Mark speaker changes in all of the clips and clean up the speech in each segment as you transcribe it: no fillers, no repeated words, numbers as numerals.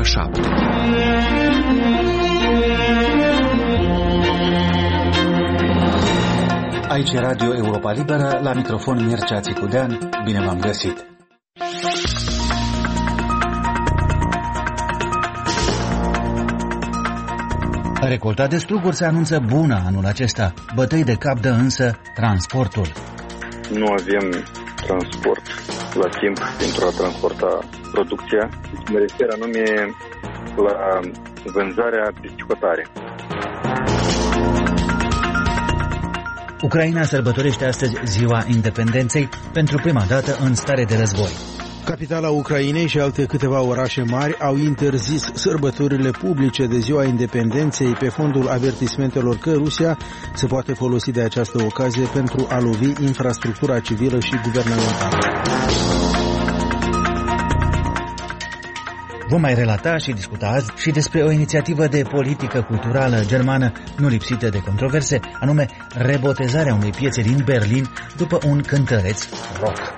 Speaker 1: ora 7.
Speaker 2: Aici e Radio Europa Liberă, la microfon Mircea Țicudean, bine v-am găsit. Recolta de struguri se anunță bună anul acesta, bătăi de cap dă însă transportul.
Speaker 3: Nu avem transport la timp pentru a transporta producția, mă refer anume la vânzarea pe sticotare.
Speaker 2: Ucraina sărbătorește astăzi Ziua Independenței pentru prima dată în stare de război.
Speaker 4: Capitala Ucrainei și alte câteva orașe mari au interzis sărbătorile publice de Ziua Independenței pe fondul avertismentelor că Rusia se poate folosi de această ocazie pentru a lovi infrastructura civilă și guvernamentală.
Speaker 2: Vom mai relata și discuta azi și despre o inițiativă de politică culturală germană nu lipsită de controverse, anume rebotezarea unei piețe din Berlin după un cântăreț rock.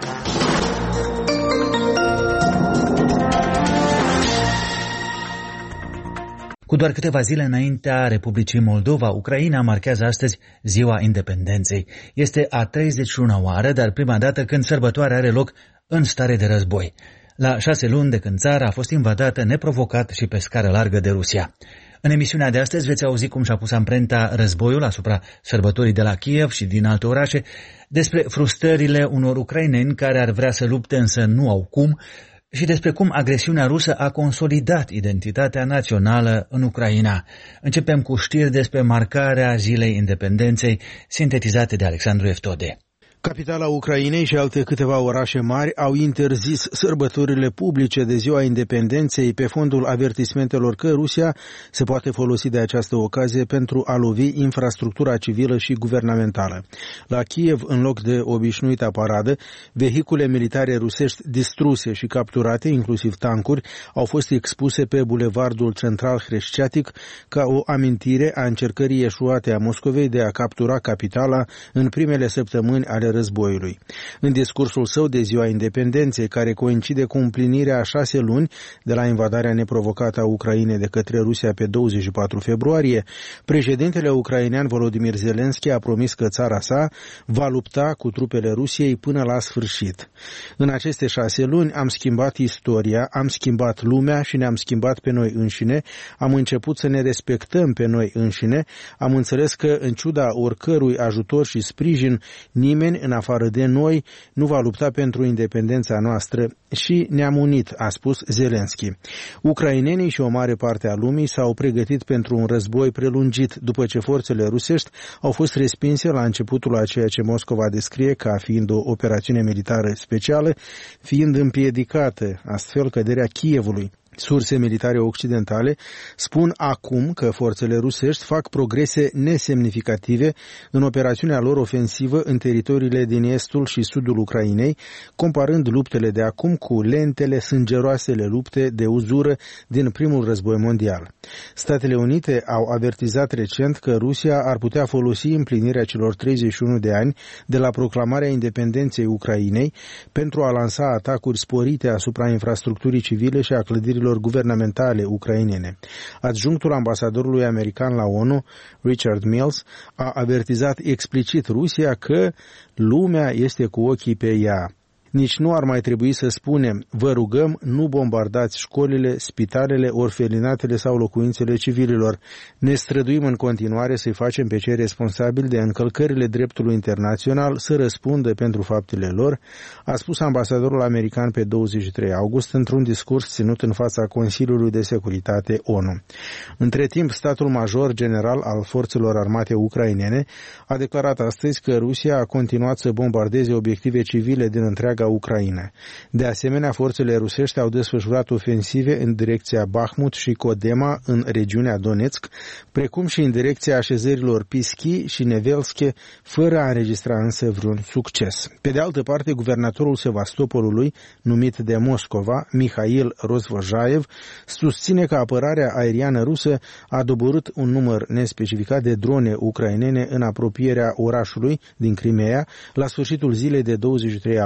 Speaker 2: Cu doar câteva zile înaintea Republicii Moldova, Ucraina marchează astăzi Ziua Independenței. Este a 31-a oară, dar prima dată când sărbătoarea are loc în stare de război. La 6 luni de când țara a fost invadată neprovocat și pe scară largă de Rusia. În emisiunea de astăzi veți auzi cum și-a pus amprenta războiul asupra sărbătorii de la Kiev și din alte orașe, despre frustrările unor ucraineni care ar vrea să lupte însă nu au cum, și despre cum agresiunea rusă a consolidat identitatea națională în Ucraina. Începem cu știri despre marcarea Zilei Independenței, sintetizate de Alexandru Eftode.
Speaker 4: Capitala Ucrainei și alte câteva orașe mari au interzis sărbătorile publice de Ziua Independenței pe fondul avertismentelor că Rusia se poate folosi de această ocazie pentru a lovi infrastructura civilă și guvernamentală. La Kiev, în loc de obișnuita paradă, vehicule militare rusești distruse și capturate, inclusiv tancuri, au fost expuse pe bulevardul central Hreștiatic ca o amintire a încercării eșuate a Moscovei de a captura capitala în primele săptămâni ale războiului. În discursul său de Ziua Independenței, care coincide cu împlinirea a 6 luni de la invadarea neprovocată a Ucrainei de către Rusia pe 24 februarie, președintele ucrainean Volodymyr Zelensky a promis că țara sa va lupta cu trupele Rusiei până la sfârșit. În aceste 6 luni am schimbat istoria, am schimbat lumea și ne-am schimbat pe noi înșine, am început să ne respectăm pe noi înșine, am înțeles că, în ciuda oricărui ajutor și sprijin, nimeni în afară de noi nu va lupta pentru independența noastră și ne-am unit, a spus Zelensky. Ucrainenii și o mare parte a lumii s-au pregătit pentru un război prelungit după ce forțele rusești au fost respinse la începutul a ceea ce Moscova descrie ca fiind o operațiune militară specială, fiind împiedicată astfel căderea Kievului. Surse militare occidentale spun acum că forțele rusești fac progrese nesemnificative în operațiunea lor ofensivă în teritoriile din estul și sudul Ucrainei, comparând luptele de acum cu lentele, sângeroasele lupte de uzură din primul război mondial. Statele Unite au avertizat recent că Rusia ar putea folosi împlinirea celor 31 de ani de la proclamarea independenței Ucrainei pentru a lansa atacuri sporite asupra infrastructurii civile și a clădirilor guvernamentale ucrainene. Adjunctul ambasadorului american la ONU, Richard Mills, a avertizat explicit Rusia că lumea este cu ochii pe ea. Nici nu ar mai trebui să spunem, vă rugăm, nu bombardați școlile, spitalele, orfelinatele sau locuințele civililor. Ne străduim în continuare să-i facem pe cei responsabili de încălcările dreptului internațional să răspundă pentru faptele lor, a spus ambasadorul american pe 23 august într-un discurs ținut în fața Consiliului de Securitate ONU. Între timp, statul major general al forțelor armate ucrainene a declarat astăzi că Rusia a continuat să bombardeze obiective civile din întreaga Ucraina. De asemenea, forțele rusești au desfășurat ofensive în direcția Bahmut și Kodema în regiunea Donetsk, precum și în direcția așezărilor Pischi și Nevelske, fără a înregistra însă vreun succes. Pe de altă parte, guvernatorul Sevastopolului, numit de Moscova, Mihail Rozvojaev, susține că apărarea aeriană rusă a doborât un număr nespecificat de drone ucrainene în apropierea orașului din Crimea la sfârșitul zilei de 23 august.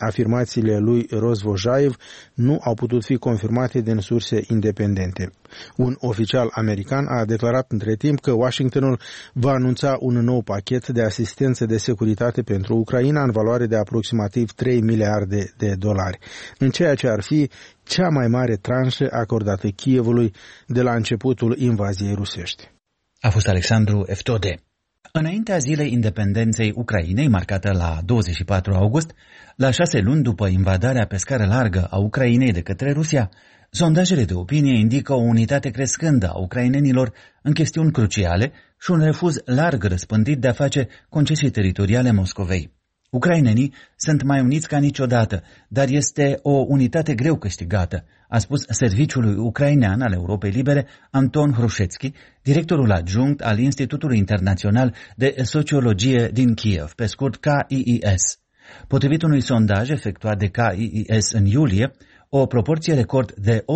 Speaker 4: Afirmațiile lui Rozvojaev nu au putut fi confirmate din surse independente. Un oficial american a declarat între timp că Washingtonul va anunța un nou pachet de asistență de securitate pentru Ucraina în valoare de aproximativ 3 miliarde de dolari, în ceea ce ar fi cea mai mare tranșă acordată Kievului de la începutul invaziei rusești.
Speaker 2: A fost Alexandru Eftode. Înaintea zilei independenței Ucrainei, marcată la 24 august, la 6 luni după invadarea pe scară largă a Ucrainei de către Rusia, sondajele de opinie indică o unitate crescândă a ucrainenilor în chestiuni cruciale și un refuz larg răspândit de a face concesii teritoriale Moscovei. Ucrainenii sunt mai uniți ca niciodată, dar este o unitate greu câștigată, a spus serviciului ucrainean al Europei Libere Anton Hrușețchi, directorul adjunct al Institutului Internațional de Sociologie din Kiev, pe scurt KIIS. Potrivit unui sondaj efectuat de KIIS în iulie, o proporție record de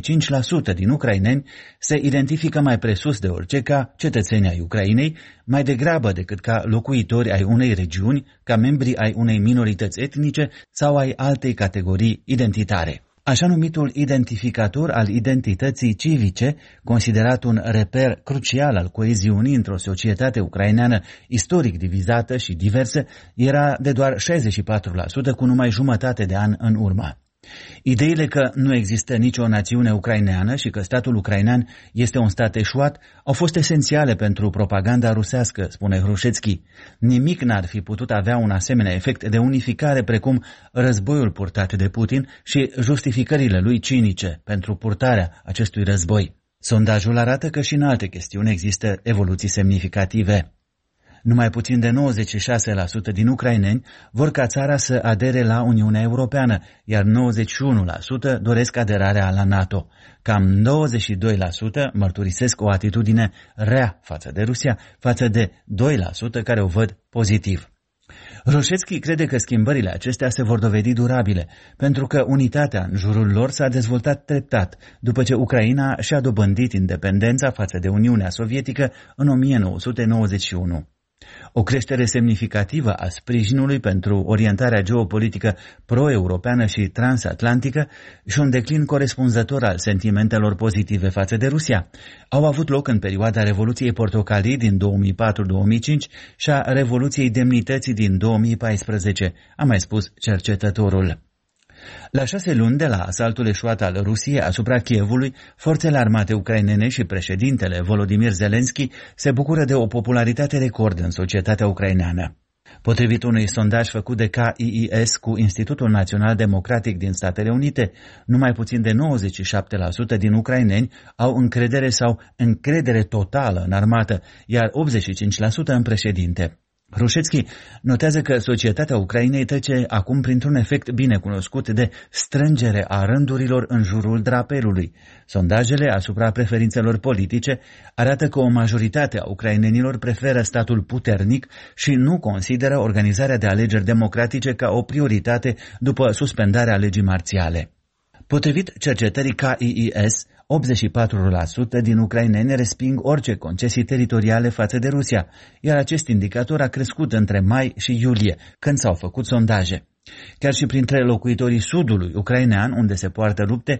Speaker 2: 85% din ucraineni se identifică mai presus de orice ca cetățeni ai Ucrainei, mai degrabă decât ca locuitori ai unei regiuni, ca membri ai unei minorități etnice sau ai altei categorii identitare. Așa numitul identificator al identității civice, considerat un reper crucial al coeziunii într-o societate ucraineană istoric divizată și diversă, era de doar 64% cu numai jumătate de an în urmă. Ideile că nu există nicio națiune ucraineană și că statul ucrainean este un stat eșuat au fost esențiale pentru propaganda rusească, spune Hrușețchi. Nimic n-ar fi putut avea un asemenea efect de unificare precum războiul purtat de Putin și justificările lui cinice pentru purtarea acestui război. Sondajul arată că și în alte chestiuni există evoluții semnificative. Numai puțin de 96% din ucraineni vor ca țara să adere la Uniunea Europeană, iar 91% doresc aderarea la NATO. Cam 92% mărturisesc o atitudine rea față de Rusia, față de 2% care o văd pozitiv. Hrușețchi crede că schimbările acestea se vor dovedi durabile, pentru că unitatea în jurul lor s-a dezvoltat treptat, după ce Ucraina și-a dobândit independența față de Uniunea Sovietică în 1991. O creștere semnificativă a sprijinului pentru orientarea geopolitică pro-europeană și transatlantică și un declin corespunzător al sentimentelor pozitive față de Rusia au avut loc în perioada Revoluției Portocalii din 2004-2005 și a Revoluției Demnității din 2014, a mai spus cercetătorul. La 6 luni de la asaltul eșuat al Rusiei asupra Kievului, forțele armate ucrainene și președintele Volodymyr Zelensky se bucură de o popularitate record în societatea ucraineană. Potrivit unui sondaj făcut de KIIS cu Institutul Național Democratic din Statele Unite, numai puțin de 97% din ucraineni au încredere sau încredere totală în armată, iar 85% în președinte. Hrușețchi notează că societatea Ucrainei trece acum printr-un efect bine cunoscut de strângere a rândurilor în jurul drapelului. Sondajele asupra preferințelor politice arată că o majoritate a ucrainenilor preferă statul puternic și nu consideră organizarea de alegeri democratice ca o prioritate după suspendarea legii marțiale. Potrivit cercetării KIIS, 84% din ucraineni resping orice concesii teritoriale față de Rusia, iar acest indicator a crescut între mai și iulie, când s-au făcut sondaje. Chiar și printre locuitorii sudului ucrainean, unde se poartă lupte,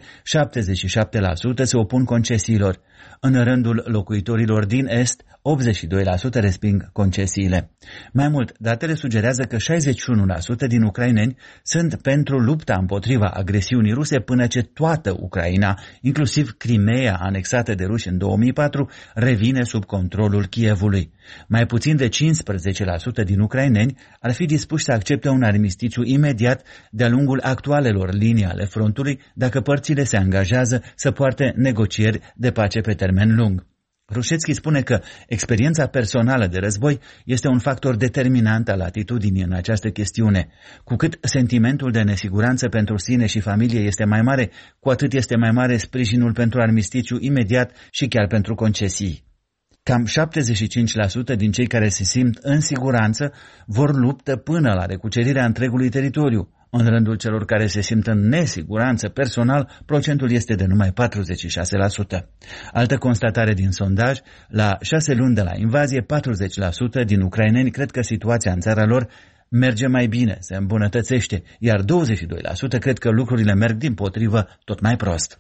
Speaker 2: 77% se opun concesiilor. În rândul locuitorilor din est, 82% resping concesiile. Mai mult, datele sugerează că 61% din ucraineni sunt pentru lupta împotriva agresiunii ruse până ce toată Ucraina, inclusiv Crimeea anexată de ruși în 2004, revine sub controlul Kievului. Mai puțin de 15% din ucraineni ar fi dispuși să accepte un armistițiu imediat de-a lungul actualelor linii ale frontului dacă părțile se angajează să poarte negocieri de pace pe termen lung. Hrușețchi spune că experiența personală de război este un factor determinant al atitudinii în această chestiune. Cu cât sentimentul de nesiguranță pentru sine și familie este mai mare, cu atât este mai mare sprijinul pentru armistițiu imediat și chiar pentru concesii. Cam 75% din cei care se simt în siguranță vor luptă până la recucerirea întregului teritoriu. În rândul celor care se simt în nesiguranță personal, procentul este de numai 46%. Altă constatare din sondaj, la 6 luni de la invazie, 40% din ucraineni cred că situația în țara lor merge mai bine, se îmbunătățește, iar 22% cred că lucrurile merg dimpotrivă tot mai prost.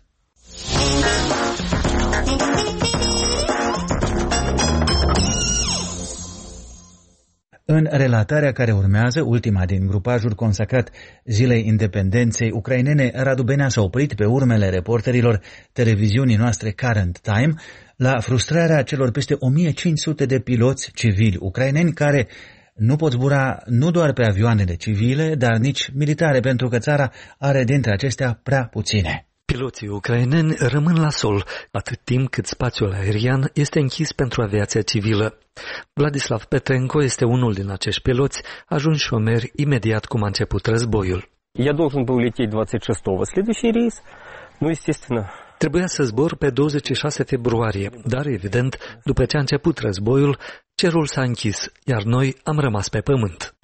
Speaker 2: În relatarea care urmează, ultima din grupajul consacrat Zilei Independenței ucrainene, Radu Benea s-a oprit pe urmele reporterilor televiziunii noastre Current Time la frustrarea celor peste 1500 de piloți civili ucraineni care nu pot zbura nu doar pe avioanele civile, dar nici militare, pentru că țara are dintre acestea prea puține.
Speaker 1: Piloții ucraineni rămân la sol, atât timp cât spațiul aerian este închis pentru aviația civilă. Vladislav Petrenko este unul din acești piloți, ajunși șomeri imediat cum a început războiul. Trebuia să zbor pe 26 februarie, dar evident, după ce a început războiul, cerul s-a închis, iar noi am rămas pe pământ.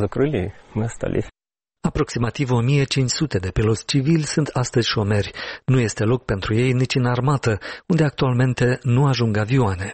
Speaker 1: Aproximativ 1500 de piloți civili sunt astăzi șomeri. Nu este loc pentru ei nici în armată, unde actualmente nu ajung avioane.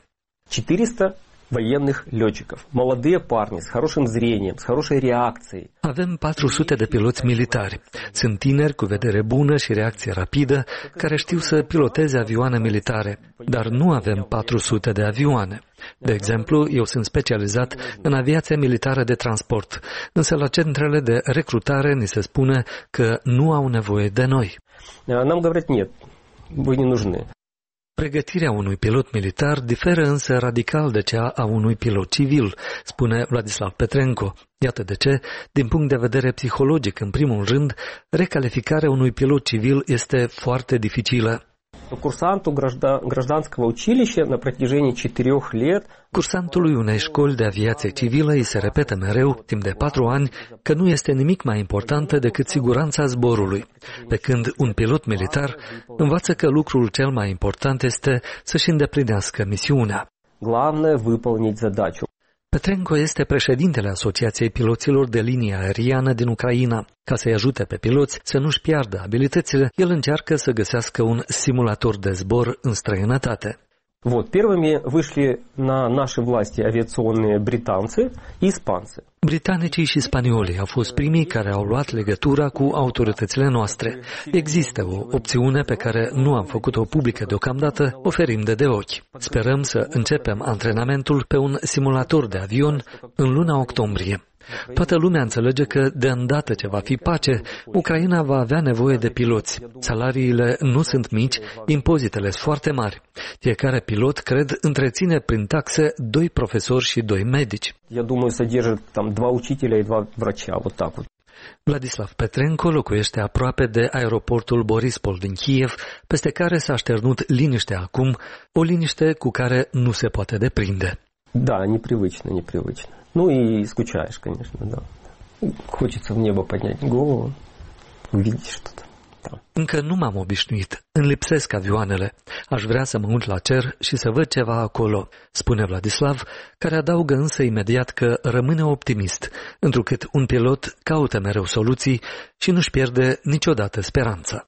Speaker 5: 400 военных летчиков, молодые парни с хорошим зрением, с хорошей реакцией.
Speaker 1: Avem 400 de piloți militari. Sunt tineri cu vedere bună și reacție rapidă, care știu să piloteze avioane militare, dar nu avem 400 de avioane. De exemplu, eu sunt specializat în aviația militară de transport, însă la centrele de recrutare ni se spune că nu au nevoie de noi.
Speaker 5: Нам говорят, нет, вы не нужны.
Speaker 1: Pregătirea unui pilot militar diferă însă radical de cea a unui pilot civil, spune Vladislav Petrenko. Iată de ce, din punct de vedere psihologic, în primul rând, recalificarea unui pilot civil este foarte dificilă.
Speaker 5: Курсанту гражданского училища на протяжении 4 лет.
Speaker 1: Cursantului unei școli de aviație civilă îi se repetă mereu, timp de 4 ani, că nu este nimic mai important decât siguranța zborului, pe când un pilot militar învață că lucrul cel mai important este să-și îndeplinească misiunea.
Speaker 5: Главное выполнить задачу.
Speaker 1: Petrenko este președintele Asociației Piloților de Linie Aeriană din Ucraina. Ca să-i ajute pe piloți să nu-și piardă abilitățile, el încearcă să găsească un simulator de zbor în străinătate.
Speaker 5: Вот, первыми вышли на наши власти авиационные британцы и испанцы.
Speaker 1: Britanicii și spaniolii au fost primii care au luat legătura cu autoritățile noastre. Există o opțiune pe care nu am făcut-o publică deocamdată, oferim de ochi. Sperăm să începem antrenamentul pe un simulator de avion în luna octombrie. Toată lumea înțelege că, de îndată ce va fi pace, Ucraina va avea nevoie de piloți. Salariile nu sunt mici, impozitele sunt foarte mari. Fiecare pilot, cred, întreține prin taxe 2 profesori și 2 medici.
Speaker 5: Я думаю, содержит там 2 учителя и 2 врача, вот так вот.
Speaker 1: Vladislav Petrenko locuiește aproape de aeroportul Borispol din Kiev, peste care s-a șternut liniștea acum, o liniște cu care nu se poate deprinde.
Speaker 5: Да, непривычно. Ну и скучаешь, конечно, да. Хочется в небо поднять голову, увидеть что-то. Да.
Speaker 1: Încă nu m-am obișnuit. Îmi lipsesc avioanele. Aș vrea să mă uit la cer și să văd ceva acolo, spune Vladislav, care adaugă însă imediat că rămâne optimist, întrucât un pilot caută mereu soluții și nu-și pierde niciodată speranța.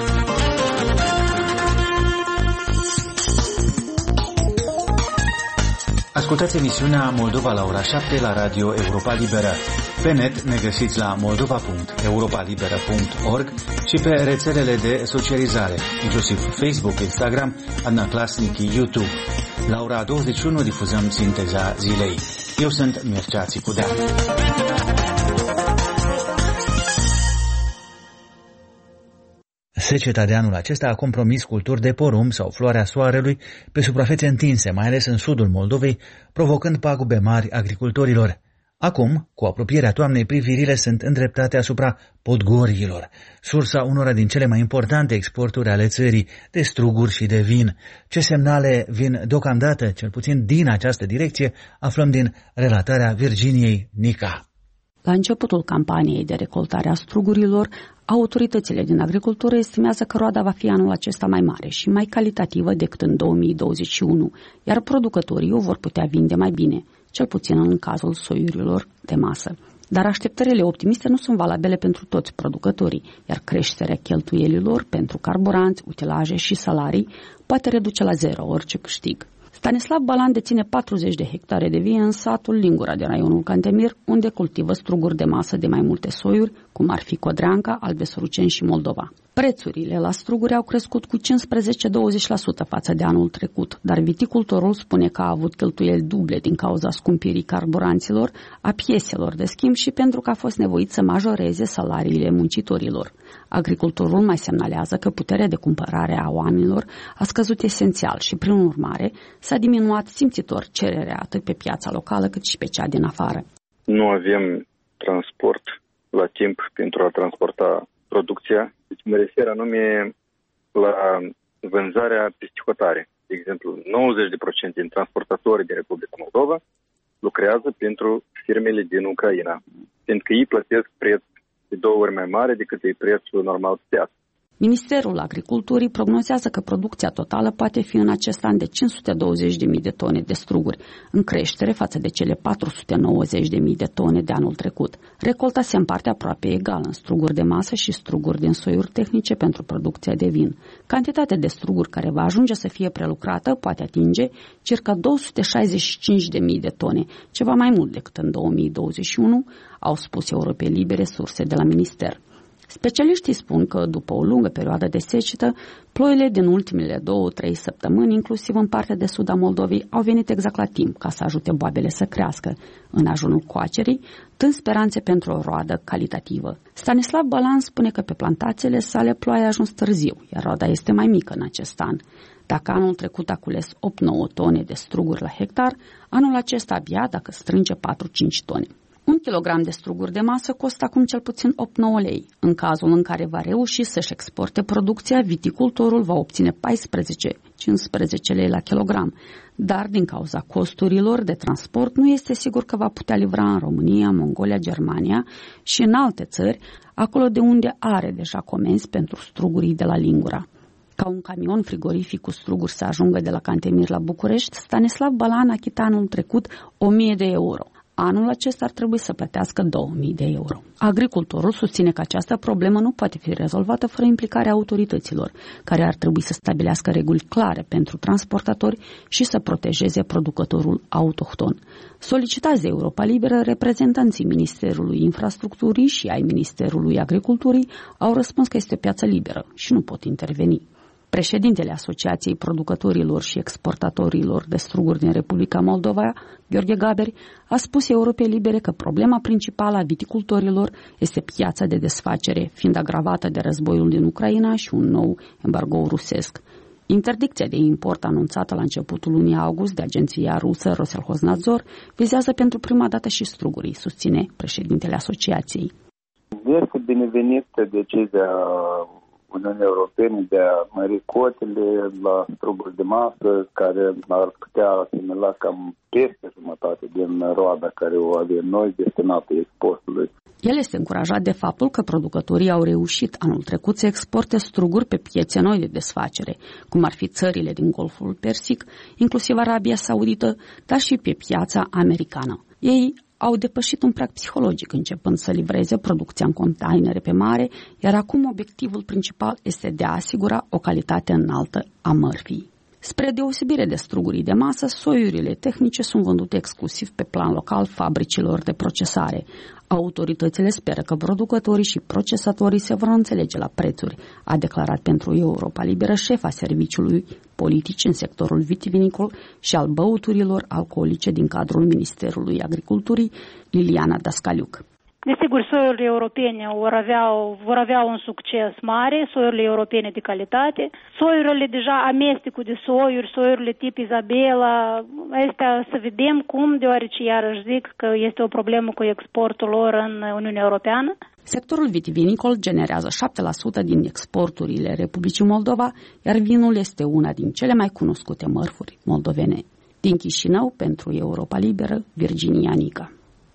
Speaker 2: Ascultați emisiunea Moldova la ora 7 la Radio Europa Liberă. Pe net ne găsiți la moldova.europalibera.org și pe rețelele de socializare, inclusiv Facebook, Instagram, Adnaclasnic, YouTube. La ora 21 difuzăm sinteza zilei. Eu sunt Mircea Țicudea. Seceta de anul acesta a compromis culturi de porumb sau floarea soarelui pe suprafețe întinse, mai ales în sudul Moldovei, provocând pagube mari agricultorilor. Acum, cu apropierea toamnei, privirile sunt îndreptate asupra Podgoriilor, sursa unora din cele mai importante exporturi ale țării, de struguri și de vin. Ce semnale vin deocamdată, cel puțin din această direcție, aflăm din relatarea Virginiei Nica.
Speaker 6: La începutul campaniei de recoltare a strugurilor, autoritățile din agricultură estimează că roada va fi anul acesta mai mare și mai calitativă decât în 2021, iar producătorii o vor putea vinde mai bine, cel puțin în cazul soiurilor de masă. Dar așteptările optimiste nu sunt valabile pentru toți producătorii, iar creșterea cheltuielilor pentru carburanți, utilaje și salarii poate reduce la zero orice câștig. Stanislav Balan deține 40 de hectare de vie în satul Lingura de raionul Cantemir, unde cultivă struguri de masă de mai multe soiuri, cum ar fi Codreanca, Albe-Soruceni și Moldova. Prețurile la struguri au crescut cu 15-20% față de anul trecut, dar viticultorul spune că a avut cheltuieli duble din cauza scumpirii carburanților, a pieselor de schimb și pentru că a fost nevoit să majoreze salariile muncitorilor. Agricultorul mai semnalează că puterea de cumpărare a oamenilor a scăzut esențial și, prin urmare, s-a diminuat simțitor cererea atât pe piața locală cât și pe cea din afară.
Speaker 3: Nu avem transport la timp pentru a transporta producția. Deci mă refer anume la vânzarea peste hotare. De exemplu, 90% din transportatorii din Republica Moldova lucrează pentru firmele din Ucraina, pentru că ei plătesc preț de 2 ori mai mare decât e prețul normal pe piață.
Speaker 6: Ministerul Agriculturii prognozează că producția totală poate fi în acest an de 520.000 de tone de struguri, în creștere față de cele 490.000 de tone de anul trecut. Recolta se împarte aproape egal în struguri de masă și struguri din soiuri tehnice pentru producția de vin. Cantitatea de struguri care va ajunge să fie prelucrată poate atinge circa 265.000 de tone, ceva mai mult decât în 2021, au spus Europei Libere surse de la minister. Specialiștii spun că, după o lungă perioadă de secetă, ploile din ultimele 2-3 săptămâni, inclusiv în partea de sud a Moldovei, au venit exact la timp ca să ajute boabele să crească. În ajunul coacerii, dând speranțe pentru o roadă calitativă. Stanislav Balan spune că pe plantațiile sale ploaia a ajuns târziu, iar roada este mai mică în acest an. Dacă anul trecut a cules 8-9 tone de struguri la hectar, anul acesta abia dacă strânge 4-5 tone. 1 kilogram de struguri de masă costă acum cel puțin 8-9 lei. În cazul în care va reuși să-și exporte producția, viticultorul va obține 14-15 lei la kilogram. Dar din cauza costurilor de transport nu este sigur că va putea livra în România, Mongolia, Germania și în alte țări, acolo de unde are deja comenzi pentru strugurii de la Lingura. Ca un camion frigorific cu struguri să ajungă de la Cantemir la București, Stanislav Balan a achitat anul trecut 1.000 de euro. Anul acesta ar trebui să plătească 2.000 de euro. Agricultorul susține că această problemă nu poate fi rezolvată fără implicarea autorităților, care ar trebui să stabilească reguli clare pentru transportatori și să protejeze producătorul autohton. Solicitați de Europa Liberă, reprezentanții Ministerului Infrastructurii și ai Ministerului Agriculturii au răspuns că este o piață liberă și nu pot interveni. Președintele Asociației Producătorilor și Exportatorilor de Struguri din Republica Moldova, Gheorghe Gaberi, a spus Europei Libere că problema principală a viticultorilor este piața de desfacere, fiind agravată de războiul din Ucraina și un nou embargo rusesc. Interdicția de import anunțată la începutul lunii august de agenția rusă Roselhoznadzor vizează pentru prima dată și strugurii, susține președintele asociației.
Speaker 7: Este binevenită decizia Uniunii Europene de a mări cotele la struguri de masă, care ar putea asimila cam peste jumătate din roada care o avem noi destinată exportului.
Speaker 6: El este încurajat de faptul că producătorii au reușit anul trecut să exporte struguri pe piețe noi de desfacere, cum ar fi țările din Golful Persic, inclusiv Arabia Saudită, dar și pe piața americană. Ei au depășit un prag psihologic, începând să livreze producția în containere pe mare, iar acum obiectivul principal este de a asigura o calitate înaltă a mărfii. Spre deosebire de strugurii de masă, soiurile tehnice sunt vândute exclusiv pe plan local fabricilor de procesare. Autoritățile speră că producătorii și procesatorii se vor înțelege la prețuri, a declarat pentru Europa Liberă șefa serviciului politici în sectorul vitivinicol și al băuturilor alcoolice din cadrul Ministerului Agriculturii, Liliana Dascaliuc.
Speaker 8: Desigur, soiurile europene vor avea un succes mare, soiurile europene de calitate. Soiurile deja, amestecul de soiurile tip Isabela, astea să vedem cum, deoarece iarăși zic că este o problemă cu exportul lor în Uniunea Europeană.
Speaker 6: Sectorul vitivinicol generează 7% din exporturile Republicii Moldova, iar vinul este una din cele mai cunoscute mărfuri moldovene. Din Chișinău, pentru Europa Liberă, Virginia Nica.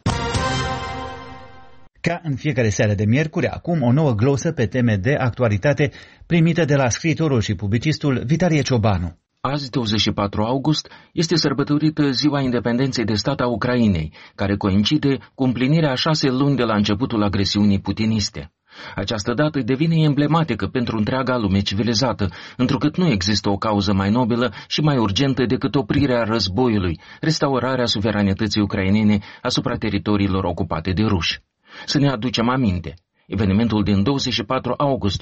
Speaker 2: Ca în fiecare seară de miercuri, acum o nouă glosă pe teme de actualitate primită de la scriitorul și publicistul Vitalie Ciobanu.
Speaker 9: Azi, 24 august, este sărbătorită Ziua Independenței de Stat a Ucrainei, care coincide cu împlinirea a 6 luni de la începutul agresiunii putiniste. Această dată devine emblematică pentru întreaga lume civilizată, întrucât nu există o cauză mai nobilă și mai urgentă decât oprirea războiului, restaurarea suveranității ucrainene asupra teritoriilor ocupate de ruși. Să ne aducem aminte. Evenimentul din 24 august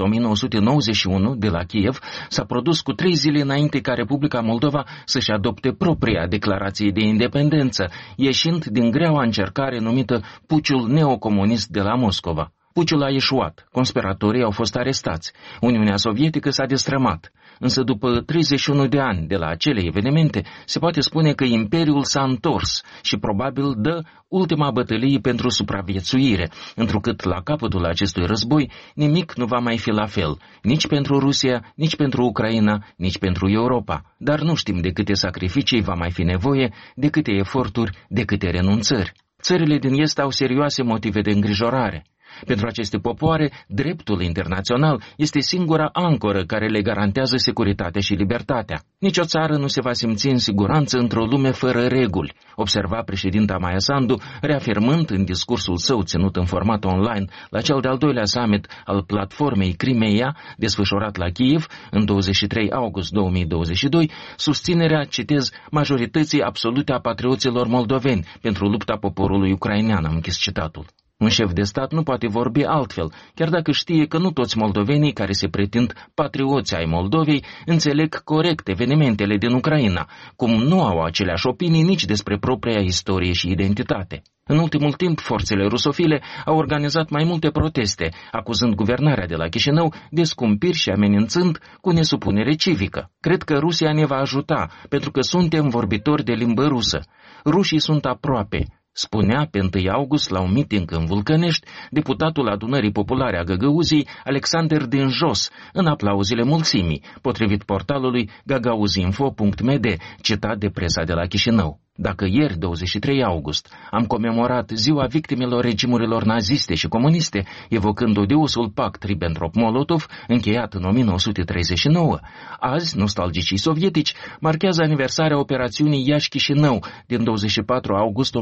Speaker 9: 1991 de la Kiev s-a produs cu 3 zile înainte ca Republica Moldova să-și adopte propria declarație de independență, ieșind din greaua încercare numită puciul neocomunist de la Moscova. Puciul a eșuat, conspiratorii au fost arestați, Uniunea Sovietică s-a destrămat, însă după 31 de ani de la acele evenimente, se poate spune că Imperiul s-a întors și probabil dă ultima bătălie pentru supraviețuire, întrucât la capătul acestui război nimic nu va mai fi la fel, nici pentru Rusia, nici pentru Ucraina, nici pentru Europa, dar nu știm de câte sacrificii va mai fi nevoie, de câte eforturi, de câte renunțări. Țările din Est au serioase motive de îngrijorare. Pentru aceste popoare, dreptul internațional este singura ancoră care le garantează securitatea și libertatea. Nici o țară nu se va simți în siguranță într-o lume fără reguli, observa președinta Maia Sandu, reafirmând în discursul său ținut în format online la cel de-al doilea summit al platformei Crimea, desfășurat la Kiev în 23 august 2022, susținerea, citez, majorității absolute a patrioților moldoveni pentru lupta poporului ucrainean, am închis citatul. Un șef de stat nu poate vorbi altfel, chiar dacă știe că nu toți moldovenii care se pretind patrioți ai Moldovei înțeleg corect evenimentele din Ucraina, cum nu au aceleași opinii nici despre propria istorie și identitate. În ultimul timp, forțele rusofile au organizat mai multe proteste, acuzând guvernarea de la Chișinău de scumpiri și amenințând cu nesupunere civică. Cred că Rusia ne va ajuta, pentru că suntem vorbitori de limbă rusă. Rușii sunt aproape, spunea pe 1 august la un meeting în Vulcănești deputatul Adunării Populare a Găgăuziei, Alexander din Jos, în aplauzile mulțimii, potrivit portalului gagauzinfo.md, citat de presa de la Chișinău. Dacă ieri, 23 august, am comemorat ziua victimelor regimurilor naziste și comuniste, evocând Odeusul pact Ribbentrop-Molotov, încheiat în 1939, azi, nostalgicii sovietici marchează aniversarea operațiunii Iași-Chișinău din 24 august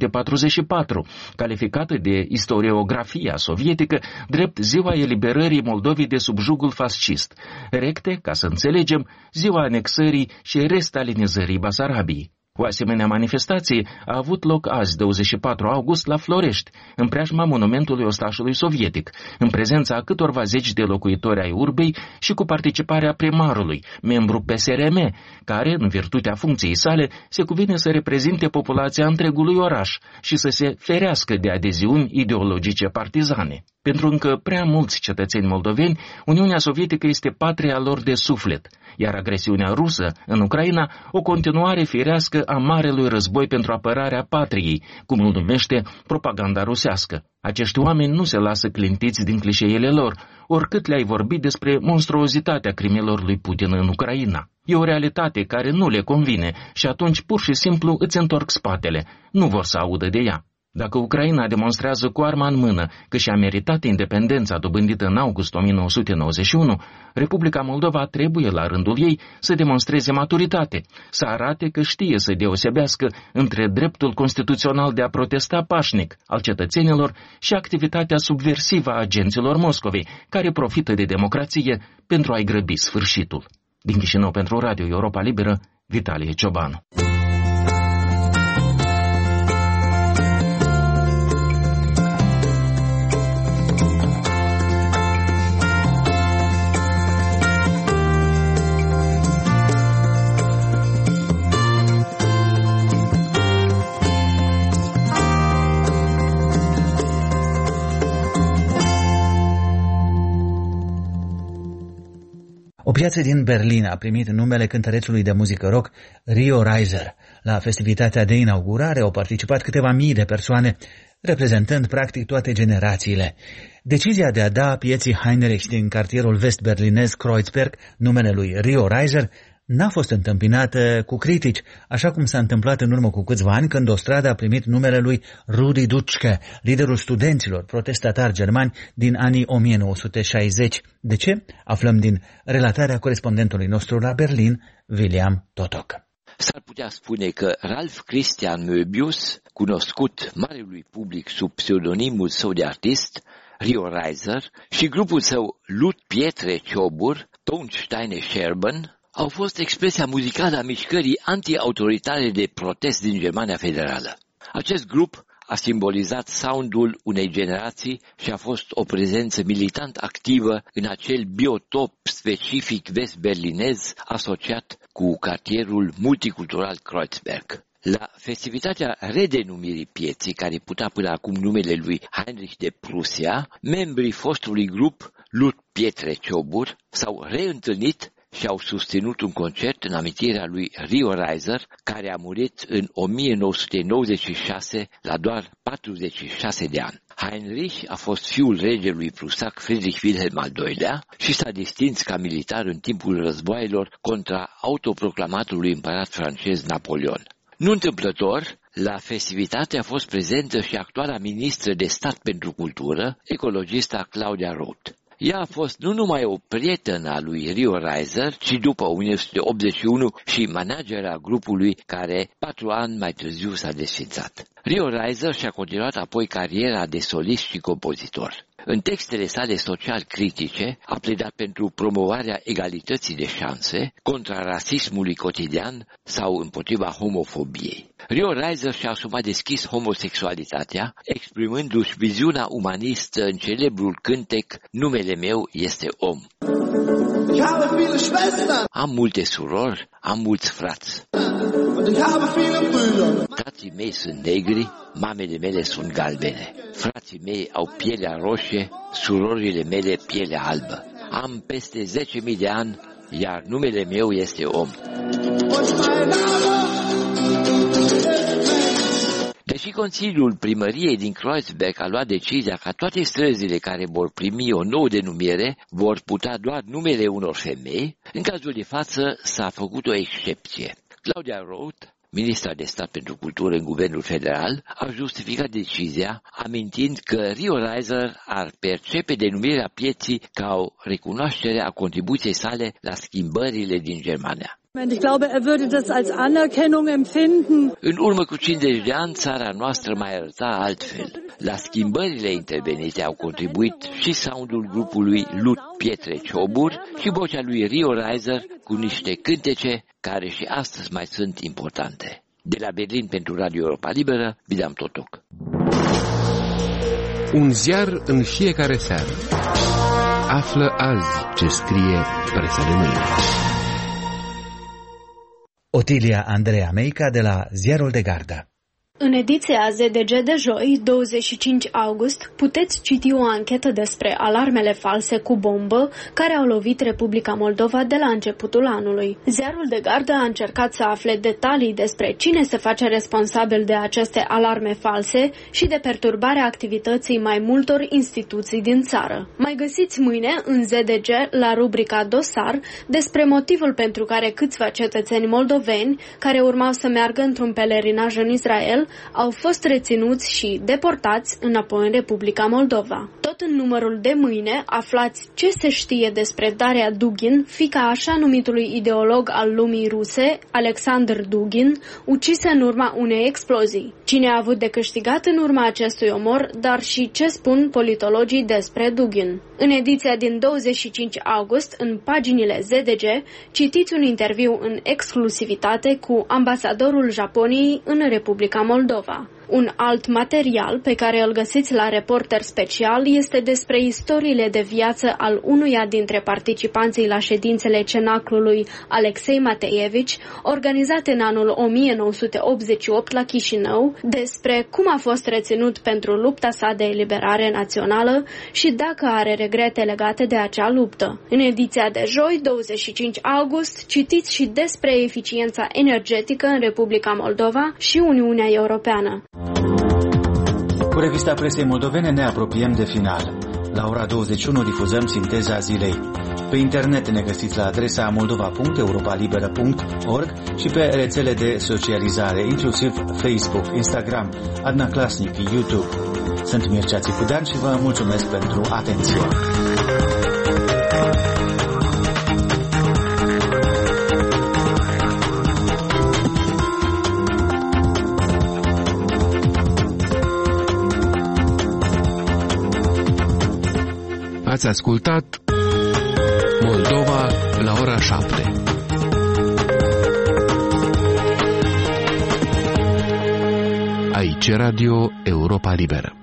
Speaker 9: 1944, calificată de istoriografia sovietică drept ziua eliberării Moldovei de sub jugul fascist, recte, ca să înțelegem, ziua anexării și restalinizării Basarabiei. O asemenea manifestație a avut loc azi, 24 august, la Florești, în preajma monumentului ostașului sovietic, în prezența a câtorva zeci de locuitori ai urbei și cu participarea primarului, membru PSRM, care, în virtutea funcției sale, se cuvine să reprezinte populația întregului oraș și să se ferească de adeziuni ideologice partizane. Pentru încă prea mulți cetățeni moldoveni, Uniunea Sovietică este patria lor de suflet, iar agresiunea rusă în Ucraina o continuare firească a marelui război pentru apărarea patriei, cum îl numește propaganda rusească. Acești oameni nu se lasă clintiți din clișeele lor, oricât le-ai vorbit despre monstruozitatea crimelor lui Putin în Ucraina. E o realitate care nu le convine și atunci pur și simplu îți întorc spatele, nu vor să audă de ea. Dacă Ucraina demonstrează cu arma în mână că și-a meritat independența dobândită în august 1991, Republica Moldova trebuie, la rândul ei, să demonstreze maturitate, să arate că știe să deosebească între dreptul constituțional de a protesta pașnic al cetățenilor și activitatea subversivă a agenților Moscovei, care profită de democrație pentru a-i grăbi sfârșitul. Din Chișinău pentru Radio Europa Liberă, Vitalie Ciobanu.
Speaker 2: O piață din Berlin a primit numele cântărețului de muzică rock Rio Reiser. La festivitatea de inaugurare au participat câteva mii de persoane, reprezentând practic toate generațiile. Decizia de a da pieții Heinrich din cartierul vest-berlinez Kreuzberg numele lui Rio Reiser n-a fost întâmpinată cu critici, așa cum s-a întâmplat în urmă cu câțiva ani când o stradă a primit numele lui Rudi Dutschke, liderul studenților protestatari germani din anii 1960. De ce? Aflăm din relatarea corespondentului nostru la Berlin, William Totok.
Speaker 10: S-ar putea spune că Ralph Christian Möbius, cunoscut marelui public sub pseudonimul său de artist, Rio Reiser și grupul său Lut Pietre Ciobur, Tonsteine Scherben, au fost expresia muzicală a mișcării anti-autoritare de protest din Germania Federală. Acest grup a simbolizat soundul unei generații și a fost o prezență militant activă în acel biotop specific vest-berlinez asociat cu cartierul multicultural Kreuzberg. La festivitatea redenumirii pieții, care putea până acum numele lui Heinrich de Prussia, membrii fostului grup Lut Pietre Ciobur s-au reîntâlnit și au susținut un concert în amintirea lui Rio Reiser, care a murit în 1996 la doar 46 de ani. Heinrich a fost fiul regelui prusac Friedrich Wilhelm al II-lea și s-a distins ca militar în timpul războaielor contra autoproclamatului împărat francez Napoleon. Nu întâmplător, la festivitate a fost prezentă și actuala ministră de stat pentru cultură, ecologista Claudia Roth. Ea a fost nu numai o prietenă a lui Rio Reiser, ci după 1981 și managera grupului care 4 ani mai târziu s-a desfințat. Rio Reiser și-a continuat apoi cariera de solist și compozitor. În textele sale social-critice a pledat pentru promovarea egalității de șanse, contra rasismului cotidian sau împotriva homofobiei. Rio Reiser și-a asumat deschis homosexualitatea, exprimându-și viziunea umanistă în celebrul cântec Numele meu este om. Am multe surori, am mulți frați. Tații mei sunt negri, mamele mele sunt galbene. Frații mei au pielea roșie, surorile mele pielea albă. Am peste 10.000 de ani, iar numele meu este om. Deși Consiliul Primăriei din Kreuzberg a luat decizia ca toate străzile care vor primi o nouă denumire vor putea doar numele unor femei, în cazul de față s-a făcut o excepție. Claudia Roth, ministra de stat pentru cultură în guvernul federal, a justificat decizia, amintind că Rio Reiser ar percepe denumirea pieții ca o recunoaștere a contribuției sale la schimbările din Germania.
Speaker 11: Ich glaube, er würde das als Anerkennung empfinden.
Speaker 10: În urmă cu 50 de ani, țara noastră mai arăta altfel. La schimbările intervenite au contribuit și soundul grupului Lut Pietre Ciobur și vocea lui Rio Reiser cu niște cântece care și astăzi mai sunt importante. De la Berlin pentru Radio Europa Liberă, Vidam Totoc.
Speaker 12: Un ziar în fiecare seară. Află azi ce scrie presa de mâine.
Speaker 2: Otilia Andreea Meica de la Ziarul de Gardă.
Speaker 13: În ediția ZDG de joi, 25 august, puteți citi o anchetă despre alarmele false cu bombă care au lovit Republica Moldova de la începutul anului. Ziarul de Gardă a încercat să afle detalii despre cine se face responsabil de aceste alarme false și de perturbarea activității mai multor instituții din țară. Mai găsiți mâine în ZDG, la rubrica Dosar, despre motivul pentru care câțiva cetățeni moldoveni care urmau să meargă într-un pelerinaj în Israel au fost reținuți și deportați înapoi în Republica Moldova. Tot în numărul de mâine aflați ce se știe despre Daria Dugin, fiica așa numitului ideolog al lumii ruse, Alexander Dugin, ucisă în urma unei explozii. Cine a avut de câștigat în urma acestui omor, dar și ce spun politologii despre Dugin. În ediția din 25 august, în paginile ZDG, citiți un interviu în exclusivitate cu ambasadorul Japoniei în Republica Moldova. Un alt material pe care îl găsiți la Reporter Special este despre istoriile de viață al unuia dintre participanții la ședințele Cenaclului, Alexei Mateevici, organizate în anul 1988 la Chișinău, despre cum a fost reținut pentru lupta sa de eliberare națională și dacă are regrete legate de acea luptă. În ediția de joi, 25 august, citiți și despre eficiența energetică în Republica Moldova și Uniunea Europeană.
Speaker 2: Cu revista presei moldovene ne apropiem de final. La ora 21 difuzăm sinteza zilei. Pe internet ne găsiți la adresa moldova.europalibera.org și pe rețele de socializare, inclusiv Facebook, Instagram, Adna Klasnic, YouTube. Sunt Mircea Țipudean și vă mulțumesc pentru atenție.
Speaker 12: Ați ascultat Moldova la ora 7. Aici Radio Europa Liberă.